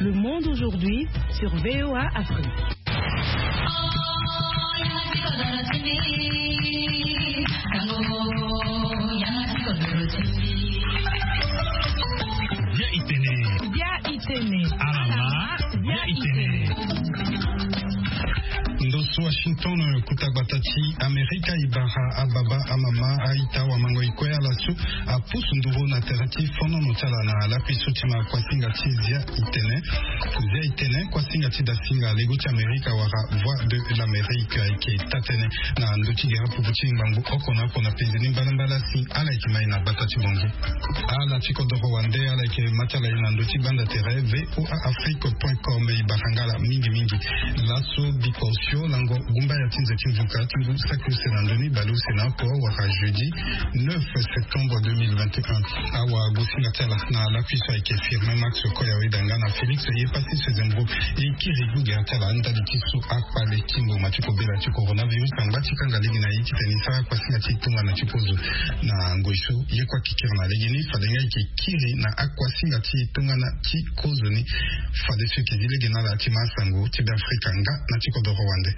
Le monde aujourd'hui sur VOA Afrique. Via Itene. Alama, via Itene. Ndoso Washington kutabatati Amerika ibara ababa amama aita wa mango ikoya lasu a pusu nduro na terati fono notala na la pisotima kwa singa tizia itene kwa singa tida singa leguti Amerika wara voix de l'Amérique ke tatene na ndoki gera pupuchi mbangu okona kona penzini balambala si ala ikimai na batati bongo ala chiko doro wande ala ke matala ina ndoki banda tere voaafrique.com ibarangala mingi laso bikosio lango gumba ya tinze kimvuka tingu saku senandoni balu senapo waka jeudi 9 septembre 2021 awa gosinga tela na la puissance qui est firme Max Koya Widanga na Félix y est passé ce zembro et qui régulière tela anda dikisu akpale kimbo machiko bela chiko coronavirus kangati kangaligi na yiti tenisa kwa singa chitunga na chipozo na ngoisho yekwa kikira na legeni fadenga ki kiri na akwa singa chitunga na chikozo ni fade ce qui dit gena la tima sango tibe Afrika nga na chiko do Rwanda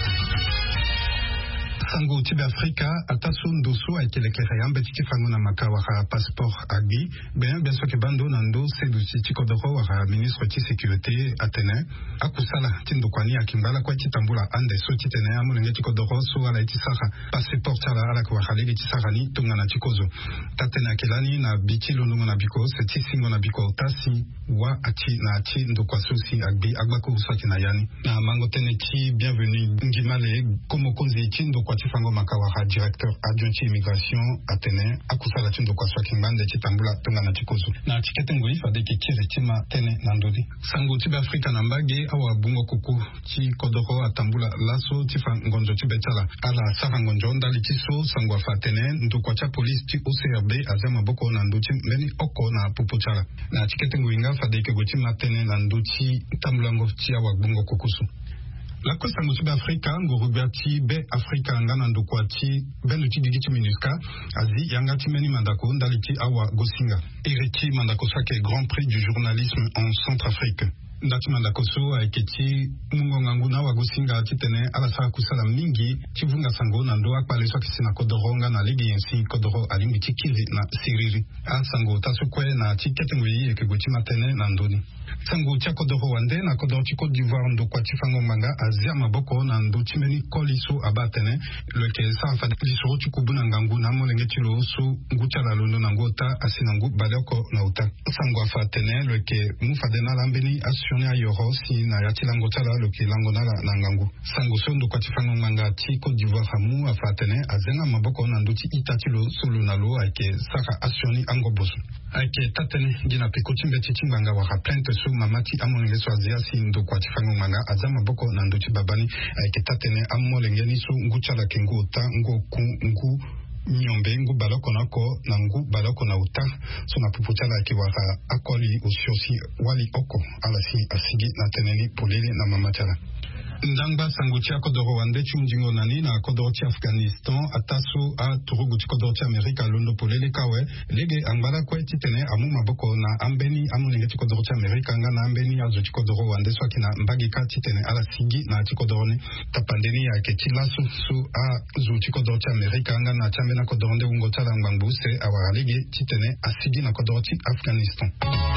sango tibe Afrika ataso ndoso aikelekere ambetiki fango na makawara passeport agbi bien sûr que bando nando sedusi chikodoro wara ministre ti sécurité atene akusala tindo kwani akimbala kwa titambula ande so titene amulenge chikodoro so ala itisara passeport ala kwa khalegi tisarani tunga na chikozo tatena kelani na bikilo ndongo na biko seti singo na biko tasi wa ati na ati ndo kwa sosi agbi agbako usaki na yani na mango teneti bienvenue ngimale komo konzi tindo kwa tifango makawara directeur adjoint immigration atene akusala tindo kwa swaki ngande chitambula tunga na chikozo na tikete ngoi fade ke kiretima tene nandodi sango tibe Afrika na mbage awa bungo kuku chi kodoro atambula laso tifa ngonjo tibetala ala sara ngonjo ndali tiso sango afatene ndo kwa cha police ti OCRB azama boko na nduti meni oko na pupuchala na tikete ngoi fade ke gotima tene na nduti tambula ngofti awa bungo kukusu la costa motibe Afrika ngorubati be Afrika ngana ndokwati belu tidiki minuska azi yangati meni mandako ndaliti awa gosinga eriti mandako sake Grand Prix du journalisme en Centrafrique ndati mandako so aiketi mungonga nguna wa gosinga titene ala sa kusala mingi tivunga sango nando akpale so kisina kodoronga na ligi yensi kodoro alingi tikiri na siriri sango tasukwe na tikete ngwi ke gotima tene nandoni sango tia kodoro wande na kodoro ti Côte d'Ivoire ndo kwa tifango manga azia maboko na ndo timeni koliso abatene leke sa fa liso ti kubuna ngangu na molenge ti lo so ngucha la londo na ngota asinangu baleko na uta sango afatene leke mufadena lambeni assioné a yoro si na yatila ngota la leke langona na ngangu sango so ndo kwa tifango manga ti Côte d'Ivoire amu afatene azenga maboko na ndo ti itatilo solo na lo ake saka assioné angoboso ake tatene gina pekotimbe ti timbanga wa plainte so mamati amonenge so azia si ndo kwa tifango manga azama boko na ndo ti babani ake tatene amolenge ni so ngucha la kengo ta ngoku ngu nyombe ngu baloko nako na ngu baloko na uta so na pupuchala ke wara akoli usiosi wali oko ala si asigi na teneni polele na mamatala ndangba sangutia kodoro wande chunjingo nani na kodoro ti Afghanistan ataso a turugu ti kodoro ti Amerika londo polele kawe lege angala kwe titene amu maboko na ambeni amunenge ti kodoro ti Amerika nga na ambeni azo ti kodoro wande so kina mbagika titene ala sigi na ti kodoro ne tapandeni ya ke ti laso so a zo ti kodoro ti Amerika nga na chambe na kodoro nde ungo tala ngbangu se awara lege titene asigi na kodoro ti Afghanistan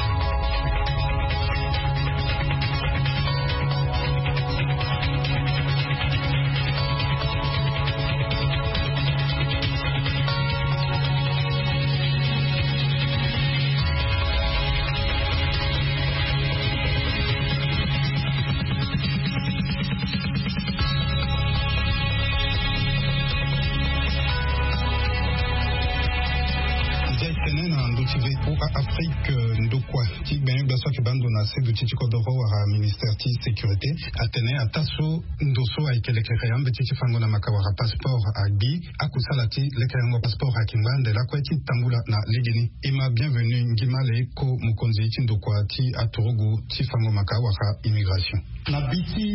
Afrique ndokwa ti ben baso ke bando na sedu ti kodoro wa ministère ti sécurité atene ataso ndoso aikelekere yambe ti fango na makawara passeport agbi akusala ti lekerengo passeport akimbande la kweti tambula na legeni ima bienvenue ngimale ko mukonzi ti ndokwa ti aturugu ti fango makawara immigration na biti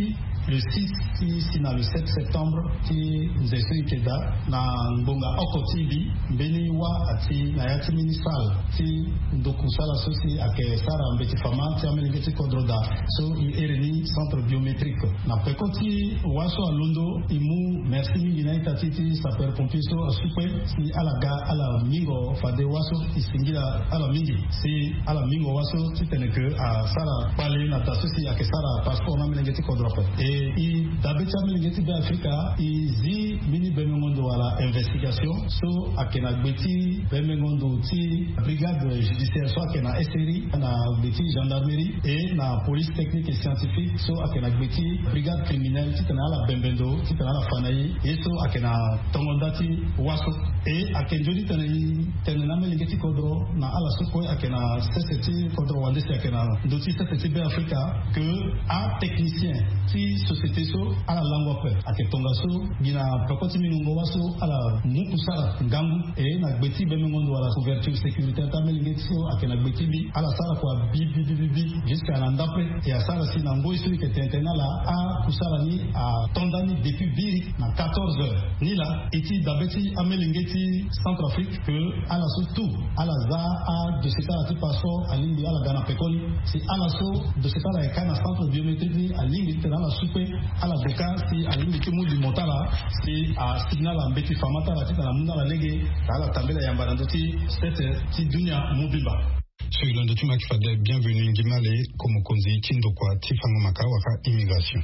le 6 si na le 7 septembre ti nzeso ikeda na ngonga okotibi mbeni wa ati na yati ministral ti ndokusala sosi ake sara mbeti fama ti amelingeti kodroda so i ereni centre biométrique na pekoti waso alondo imu merci mingi na itati ti saper pompier so asupe si alaga ala mingo fade waso isingila ala mingi si ala mingo waso ti teneke a sara pale na tasosi ake sara passeport na melingeti kodrope e i dabeti amelingeti be Afrika i zi mini bemengondo wala investigation so ake na gbeti bemengondo ti brigade judiciaire so ake na SRI na gbeti gendarmerie et na police technique et scientifique so ake na gbeti brigade criminelle ti tena ala bembendo ti tena ala fanayi e so ake na tongonda ti waso e ake njodi tene na melingeti kodro na ala soko ake na CCT kodro wandesi ake na ndoti CCT be Afrika que a technicien ti société so ala langwa pe ake tonga so gina pakoti minungo waso ala mukusala ngangu e na gbeti bemengondo wala couverture sécuritaire ta melingeti so ake na gbeti bi ala sala kwa bi jusqu'à la ndape et à sala si nango isu ke tentena la a kusala ni a tondani depuis biri na 14 heures ni la eti dabeti amelingeti Centrafrique que ala so tout ala za a de seta ti passeport alingi ala gana pekoli si ala so de seta la ekana centre biométrique ni alingi tena la supe ala doka si alingi ti mudi motala si a signal ambeti famata la ti na muna la lege ala tambela yamba ndoti sete ti dunia mobimba. Celui de Tuma Kifade, bienvenue Ngimale, Komokonzi, Tindokwa, Tifango Makawaka, Immigration.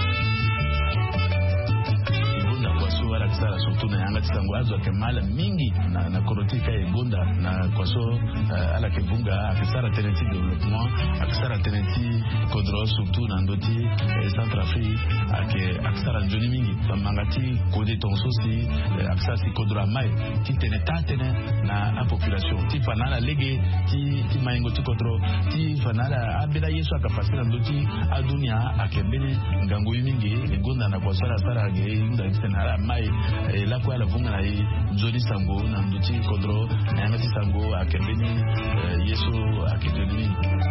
Wala kisara surtout na yanga tisango azo ke mala mingi na korotika e gonda na kwaso ala ke bunga akisara tenenti développement akisara tenenti kodro surtout na ndoti Centrafrique akisara joni mingi mangati kode tonso si akisara si kodro mai ti tene na a population ti fanala lege ti maingo ti kodro ti fanala abela yesu akapasi na ndoti adunia akembele ngango mingi e gonda na kwaso sara ge nda tena mai la kwa la vunga na Joni Sango na nduti kodro na yangati Sango akembeni yesu akidoni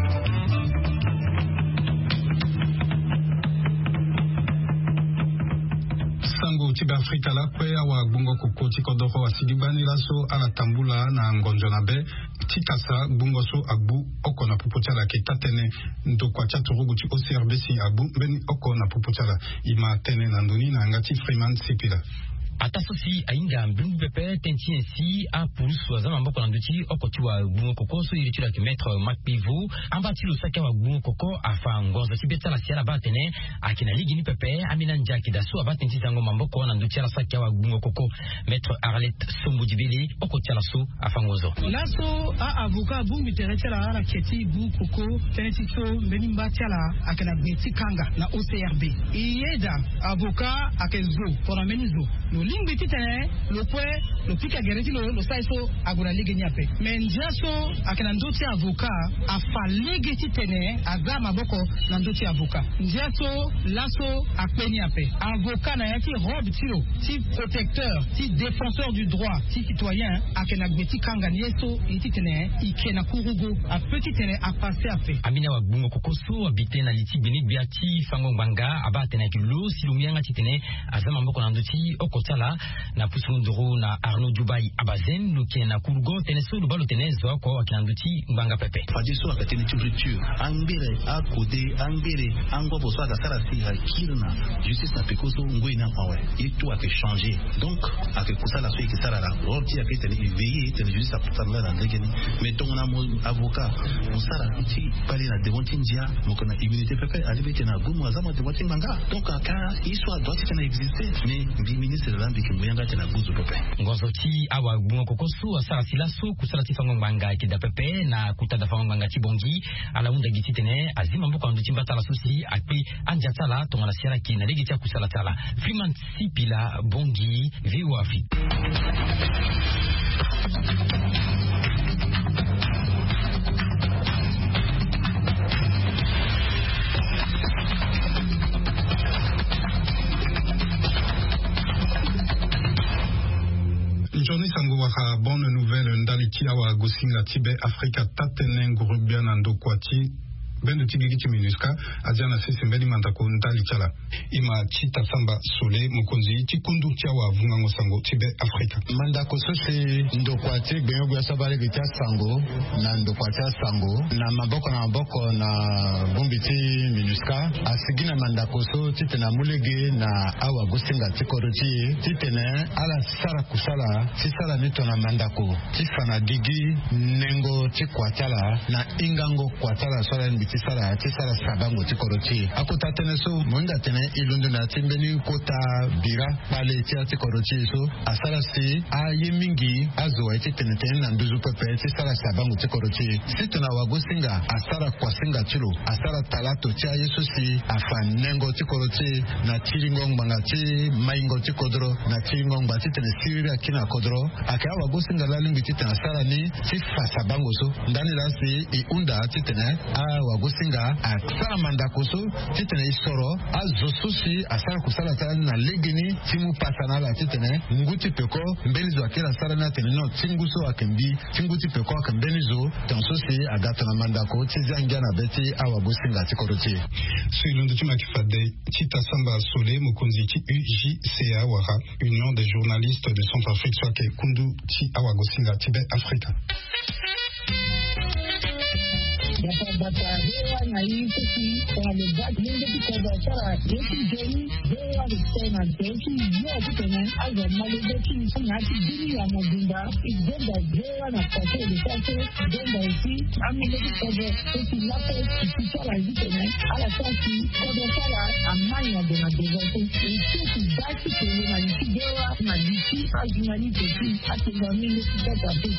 Sango tiba Afrika la kwe awa bungo koko tikodoro wa sigibani laso ala tambula na ngonjo na be tikasa bungo so agbu oko na pupuchala ke tatene ndokwa chaturugu ti OCRBC agbu beni oko na pupuchala ima tene na ndoni na ngati Freeman Sipila. Atasosi ainga mbungu pepe tenti ensi a pulusu azama mboko na nduti okoti wa bungo koko so irichula ki maître Makpivu ambati lo saka wa bungo koko afa ngoza tibeta la siala batene akina ligi ni pepe amina njaki daso abatenti zango mamboko na nduti la saka wa bungo koko maître Arlette Sombudibili okoti la so afa ngozo laso a avocat bungu teretela la keti bungo koko teneti so mbeni mbati ala akina beti kanga na OCRB iyeda avocat akezo pona menizo lingi titene lo pika gereti lo saiso agura ligi nyape menjaso akina ndoti avocat afa ligi titene azama boko na ndoti avocat njaso laso akpeni ape avocat na yati robe tiro ti protecteur ti défenseur du droit ti citoyen akina gbeti kanga nieso ititene ikena kurugo a petit tene a passer ape amina wa bungo kokoso abite na liti beni biati fango mbanga abatena kilo silumianga titene azama mboko na ndoti okota na pusunduru na Arnaud Dubai Abazen luke na kurgo teneso lubalo tenezo ko akinanduti mbanga pepe fadiso akatene tubriture angere akode angere angwa boso akasara si hakirna justice na pekoso ngoina awe itu ake changer donc ake kusala so ikisara la roti ake tene veiller tene justice aputala na ngeni mais tongona mo avocat musara iti pale na devonti ndia mokona immunité pepe alibete na gumu azama devonti mbanga donc aka histoire doit tena exister mais bi ministre de l'Ambique nguyanga tena buzu pepe ngozoti awa bungo kokosu asara silaso kusala tifango mbanga kida pepe na kutada fango mbanga tibongi ala unda giti tene azima mboko nduti mbata la susi akpi anja tala tongala siara ki na legi tia kusala tala Freeman Sipila bongi VOA Afrique. Journée Sangouara, bonne nouvelle, Ndaliki Awa Gosinga Tibet, Afrika Tatenen, Gurubian, Andokwati, bendo tigigi ti MINUSCA adiana sese mbeni mandako ndali chala ima chita samba sole mokonzi ti kundu tiawa vungango sango tibe Afrika mandako sose ndokwati gbenyo gwa sabale bitia sango na ndokwati sango na maboko na bumbiti MINUSCA asigina mandako so titena mulege na awa gosinga tikoroti titene ala sara kusala tisala nito na mandako tifana gigi nengo tikwatala na ingango kwatala sola nbitisala tisala sabango tikoroti akota tene so monda tene ilundu na timbeni kota bira pale tia tikoroti so asala si ayemingi azo titene tene na nduzu pepe tisala sabango tikoroti sitona wagosinga asara kwasinga chilo asara talato tia yesu si afa nengo tikoroti na tiringo mbangati maingo tikodro na tiringo mbati tene sirira kina kodro akawa gosinga lalingi titena sara ni sifa sabango so ndani lasi iunda titene wagosinga asara mandako so titene isoro azosusi asara kusala tala na legeni timu pasana la titene nguti peko mbelizo akela sara na tene no tinguso akembi tinguti peko akembelizo tansosi agata na mandako tizangia na beti awagosinga tikoroti so ilundu tima kifade chita samba sole mokonzi ti UJCA wara Union des journalistes de Centrafrique soit ke kundu ti awagosinga tibe Afrika bata hewa na hii sisi wanabaki ndio kwa sara yetu jeni hewa ni tena yetu yote tena aza malezi na dini ya mabunda igenda hewa na pate de sasa igenda hivi amiliki kwa sisi lapo sisi sala hivi tena ala sasa kwa sala amanya de na devote sisi basi kwa na hewa na dini ajinali tesi atingamini kwa tabu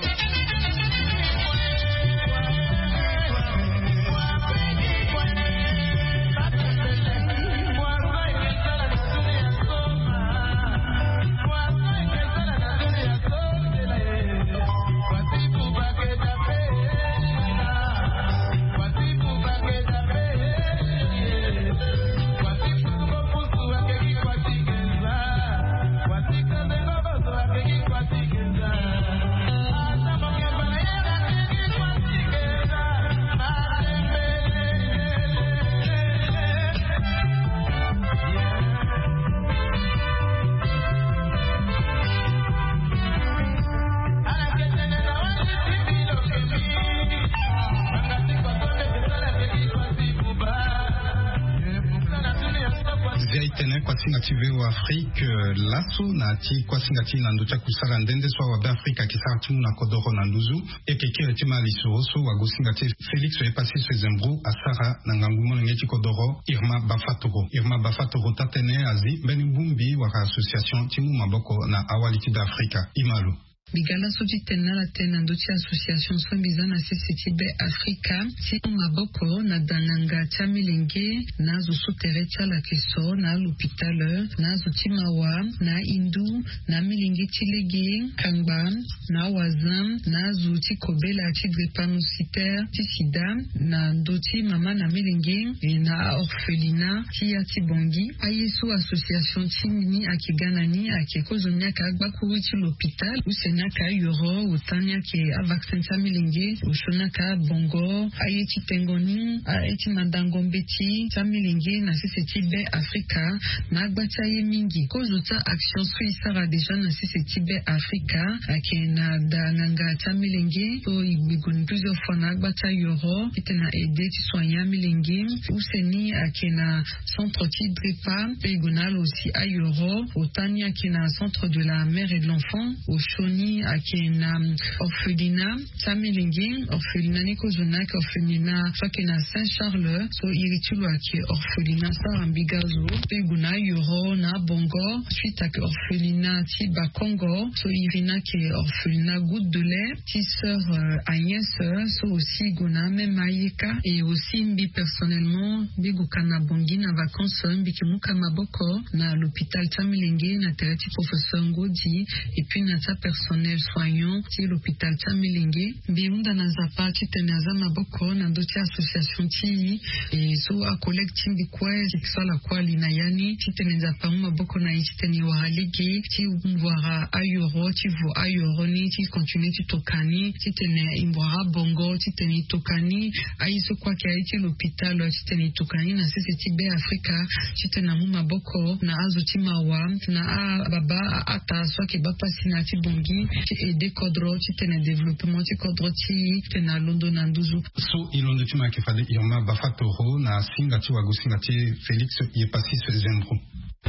activé au Afrique lasso na ti kwasingati na ndocha kusala ndende so wa Afrika kisara timu na kodoro na nduzu ekeke tima lisoso wa gosingati Felix e passé ce zembro asara na ngangumo ngeti kodoro Irma Bafatoro tatene azi beni bumbi wa association timu maboko na awaliti d'Africa Imalu Bigala soti tena la tena ndochi association Swambiza na CCTB Africa si maboko na dananga chamilenge na zusutere chala keso na l'hôpital na zutimawa na indu na milenge chilege kangba na wazam na zuti kobela chidrepanositer tisida na ndoti mama na milenge na orphelina tia tibongi ayesu association chimini akiganani akekozonya kagbakuwi chi l'hôpital naka yoro utanya ke a vaccin tamilinge ushonaka bongo ayeti tengoni ayeti mandango mbeti tamilinge na CCTB Africa na gbataye mingi kozuta action suisara deja na CCTB Africa ke na dananga tamilinge to ibigoni plusieurs fois na gbata yoro itena aider ti soigner milinge useni akena centre ti drepa pegonal aussi a yoro utanya ke na centre de la mère et de l'enfant ushoni akena orphelinat tamilingi orphelinat nikozonaka orphelinat fakena Saint-Charles so iritulo ake orphelinat sa ambigazo peguna yoro na bongo suite ake orphelinat ti Bakongo so irina ke orphelinat Goutte de lait ti sœur Agnès so aussi gona même ayeka et aussi mbi personnellement bigoka na bongi na vacances mbiki muka maboko na l'hôpital tamilingi na tereti professeur Ngodi et puis na ta personne personnel soignant ti l'hôpital Chamilenge biunda na zapa ti tenaza maboko na ndo ti association ti so a collect timbi kwa ti sala kwa lina yani ti tenenza pa maboko na ti teni waralege ti mvara ayoro ti vo ayoro ni ti continue ti tokani ti tene imbara bongo ti teni tokani aiso kwa ki ti l'hôpital ti teni tokani na CCTB Africa ti tena maboko na azo ti mawa na baba ata so ke bapa sina ti bongi ti aider kodro ti tene développement ti kodro ti tena londo na nduzu so ilondo ti ma ke fale Irma Bafatoro na singa ti wago singa ti Félix Yepassis Zembro.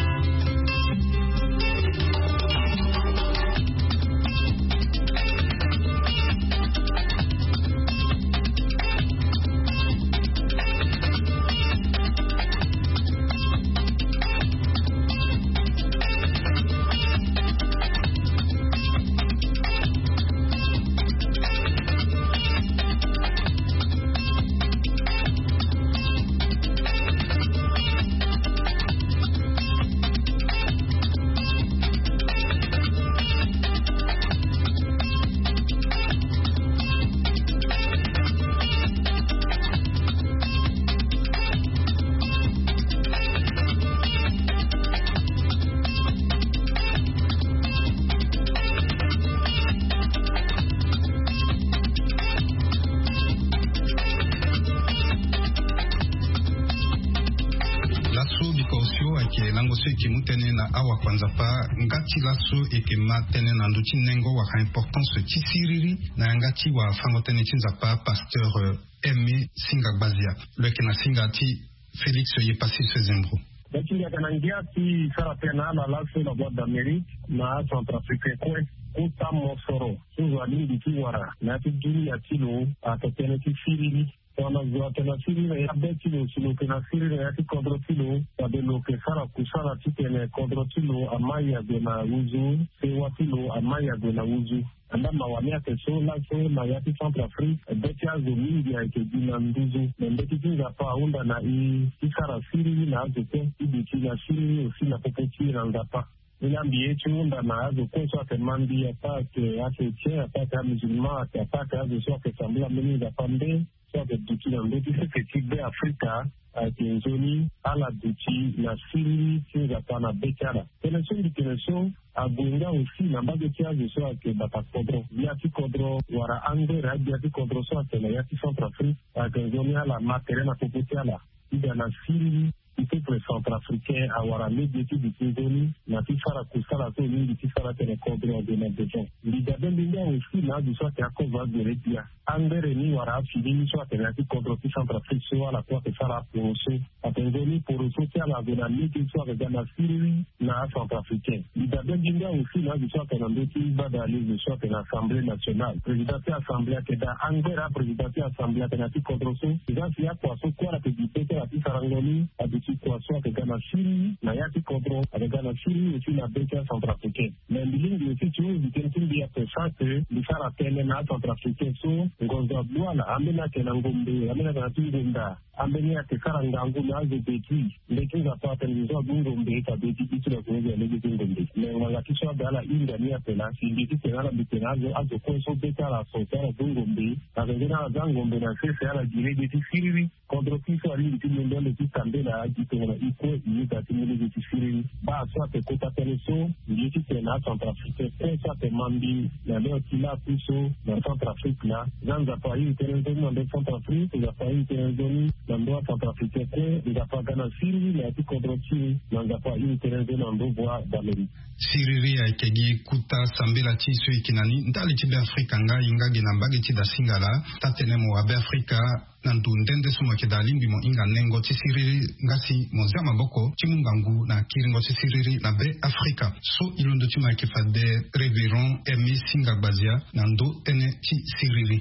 Kimutene na awa kwanza pa ngati laso eke matene na nduti nengo wa importance ti siriri na ngati wa fangotene tinza pa pasteur Aimé Singagbazia leke na singa ti Félix Yepassis Zembro. Bakinga kanangia ti sara pena na laso la boîte d'Amérique na Centrafrique kwe kuta mosoro suzo alindi ti wara na ti duni atilo atene ti siriri wana zuwa tena siriri ya betilo silo tena siriri ya ti kodro tilo tabe loke sara kusara ti tene kodro tilo amaya gena uzu sewa tilo amaya gena uzu anda mawamia keso la so na ya ti Centrafrique beti azo mingi ya ike dina nduzu mbeti kinga pa unda na sara siriri na azo te ibiti na siriri osi na popoti na ngapa Ilambi yetu unda na azo kweso ake mandi atake ake che atake a musulman atake azo so ake sambula meni za pande so ake duki na mbeti CCTB Africa ake nzoni ala duki na siri tinga pana bekara. Teneson di teneson abuinga usi na mbage ti azo so ake bata kodro. Yati kodro wara angera yati kodro so ake na yati Centrafrique ake nzoni ala matere na popoti ala. Ida na siri peuple centrafricain awara médiéti du Tingoni na tifara kusala to ni tifara tele kodro de na bejon lidabe linga aussi na du soit ya kova de redia angere ni wara fili soit ya ti kodro ti Centrafrique so ala kwa tifara poroso atengoni poroso ti ala de na miti soit de na siri na centrafricain lidabe linga aussi na du soit na mbeti badali de soit na assemblée nationale président de assemblée ke da angera président de assemblée na ti kodro so déjà ya kwa so kwa la petite la ti sarangoni kwa soit Ghana Syrie na yati kodro avec Ghana Syrie et puis la Béka centrafricaine. Mais l'île aussi tu veux dire qu'il y a ça que les Sarapene na centrafricaine so ngoza bwana amena ke na ngombe amena na tungunda amena ke karangangu na ze beti ndeki za pata nizo ngombe ta beti bitu na kuweza lege ngombe. Mais wala kisha dala inda ni apela sindi tena bitena azo kwa so beta la sotara ngombe na ngena za ngombe na sese ala dire beti Syrie kodro kiso ali bitini ndole kitambela tena iko yita timele de tisiri ba so te kota teleso yiti tena Centrafrique pesa te mambi na leo kila piso na Centrafrique la zanza pa yi tena zoni na Centrafrique za pa yi tena zoni na ndo Centrafrique ke za pa Ghana Syrie na ti kodrochi na za pa yi tena zoni na ndo bois d'Amérique Siriri ya ikegi kuta sambela ti so ikinani ndali ti be Afrika nga inga gina mbage ti da singala tatene mo abe Afrika nandu ndende sumo ke da limbi mo inga nengo ti siriri ngasi mo zama boko ti mungangu na kiringo ti siriri na be Afrika so ilondo ti ma ke fade Révérend Aimé Singagbazia nando tene ti siriri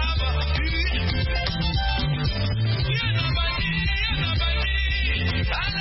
Ah!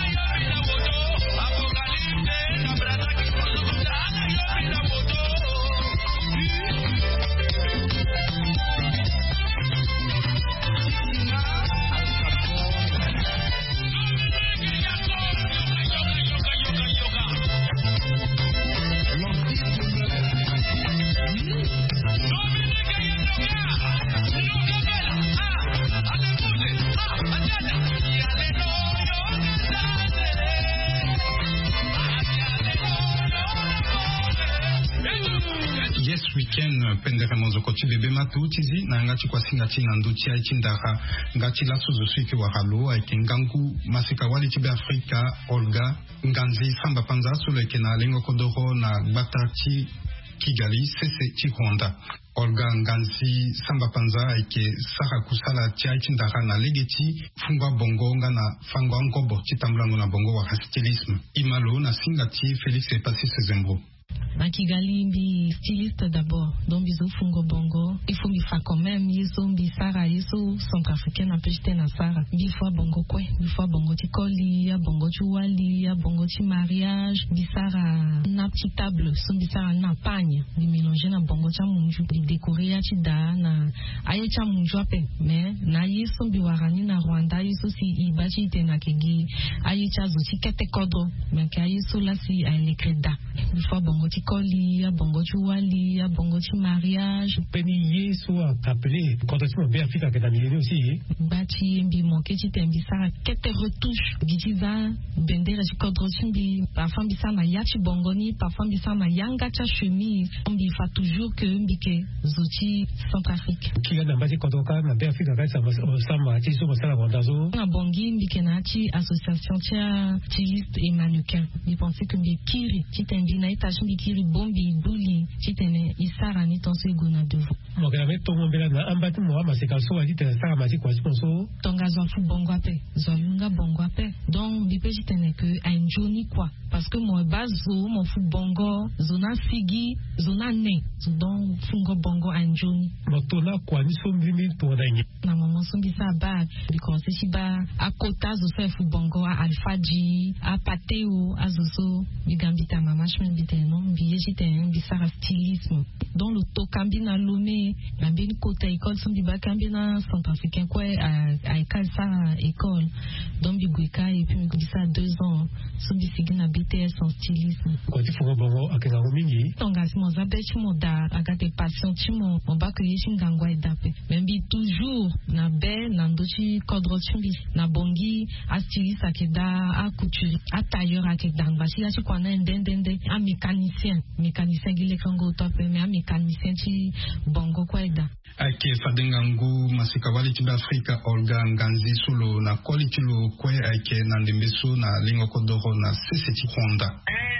africaine pendere mozokoti bebe matu tizi na ngati kwa singati na nduti ya chindara ngati la suzuki wa halo ake ngangu masika wali tibe Afrika Olga Nganzi Samba Panza sule kena lengo kodoro na batati Kigali sese Chikonda. Olga Nganzi Samba Panza ake sara kusala tia chindara na legeti fungwa bongo ngana fangwa ngobo chitamlango na bongo wa stylisme imalo na singati Felix Epasi Sezembro. Na Kigali mbi styliste d'abord, donc biso fungo bongo, il faut faire quand même yeso mbi sara yeso centrafricaine na pejite na sara, bi fois bongo kwe, bi fois bongo ti koli, ya bongo ti wali, ya bongo ti mariage, bi sara na petite table, son bi sara na pagne, bi mélanger na bongo cha munju, bi décorer ya ti da na aye cha munju ape, mais na yeso mbi warani na Rwanda yeso si ibachi te na kegi, aye cha zo ti kete kodro, mais ka yeso la si aye le kreda, bi fois bongo ti koli, ya bongo ti wali, ya bongo ti mariage. Peni yeso a appelé quand tu m'as bien fait avec la milieu aussi. Bati mbi monke ti tembi sara kete retouche gitiza bendera ti kodro ti mbi parfois mbi sara na ya ti bongoni, parfois mbi sara na yanga ti chemise, mbi fa toujours que mbi ke zoti Centrafrique. Ki ga na bati kodro ka na bien fait avec ça ma ti so masala bondazo. Na bongi mbi ke na ti association ti styliste et mannequin. Mbi pensais que mbi kiri ti tembi na ita mbi kiri bombi buli chitene isara ni tonso iguna devo mokela me tongo mbela na ambati mo amaseka so ati tena sara mati kwa sponsor tonga zo fu bongo ape zo lunga bongo ape donc bipe chitene que un joni quoi parce que moi bazo mon fu bongo zona sigi zona ne zo donc fungo bongo un joni motona kwa ni so mbimi to danyi na maman so bisa ba because si ba akota zo so fu bongo a alfaji a pateo azoso bigambita mama shmen biteno biye chitene bisara stylisme dans le tokambi na lomé na bien côté école son biba kambi na centrafricain quoi à école ça école donc biguika et puis bisa 2 ans son bisigi na BTS en stylisme quoi tu faut bongo akena mingi tonga si mo zabe chi mo da agate passion chi mo ba que yeshi ngangwa edape même bi toujours na be na ndochi kodro chimbi na bongi a styliste akeda a couture a tailleur akeda ngbashi ya chi kwa na ndende a mécanicien gile kango top mais a mécanicien chi bongo kwaida ake fadengangu masikawali ti Afrika Olga Nganzi sulo na koli ti lo kwe ake na ndembeso na lingo kodoro na sese ti Honda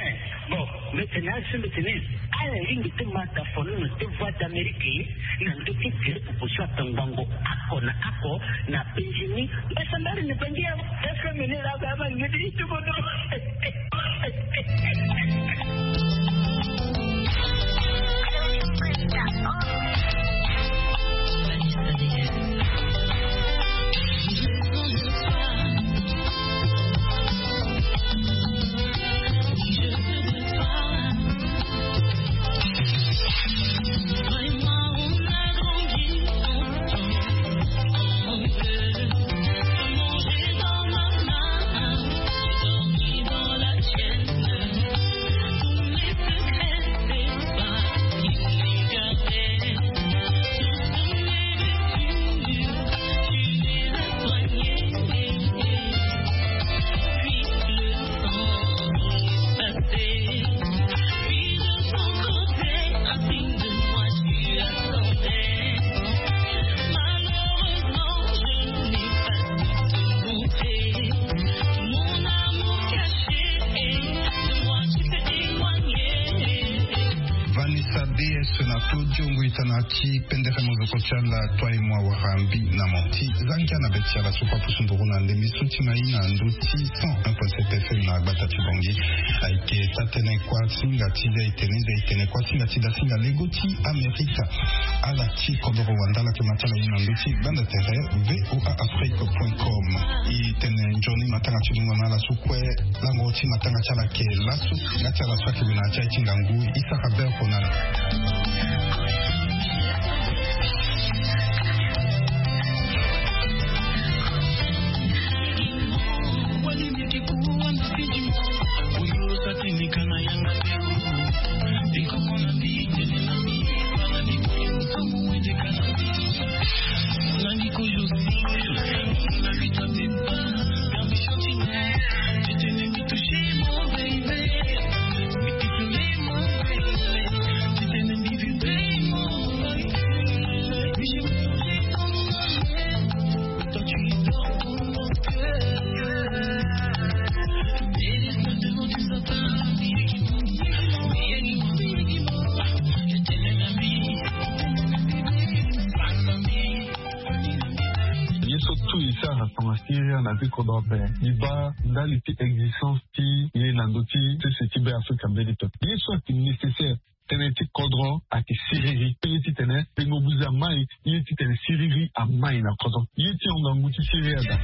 bon maintenant c'est maintenant à la ligne de mataphone de voix d'Amérique na ndoki kile proposition tangango ako na Benjamin basa mbali ni bangia est-ce que la baba ngidi tu bodo Tanaki pendere mozokochala toi moi warambi na monti zangia na betia la supa pusunduru na ndemi sutima ina nduti 101.7 FM na batati bongi aike tatene kwa singa tida itene kwa singa tida singa legoti Amerika ala ti kodoro wandala ke matala ina nduti banda tere voaafrique.com itene njoni matanga chidunga na la sukwe lango ti matanga chala ke lasu ngachala swaki bina chai chingangu isa kaber konana Thank you. tonga Syria na ti kodope iba ndali ti existence ti ye nandoti ce qui be Afrika mbelito yeso ti nécessaire teneti kodron ati siriri yeti tene pengobuza mai yeti tene siriri a mai na kodron yeti onga nguti siriri ada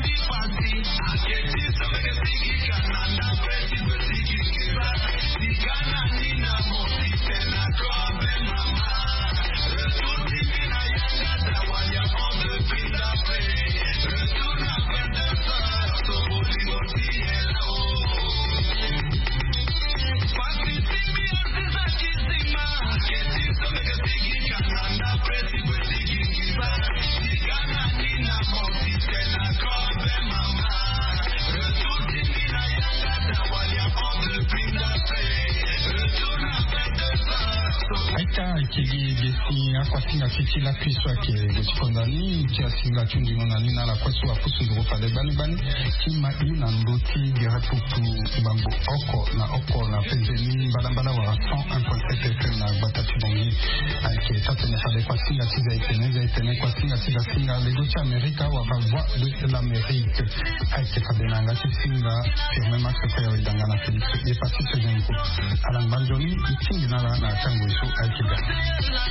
kigi gesi akwa singa fiti la piswa ke gesi kondani kia singa chundi nonani na la kwesu wa pusu dhurufa de bani kima ina ndoti gira putu bango oko na penzeni mbala wa 101.7 FM na batati bongi ke tatene hade kwa singa tiza itene kwa singa legoti Amerika wa voix de l'Amérique aike kadenanga singa firme max kwa ya idangana Félix de pati sejenko alang banjoni itingi na tango isu aike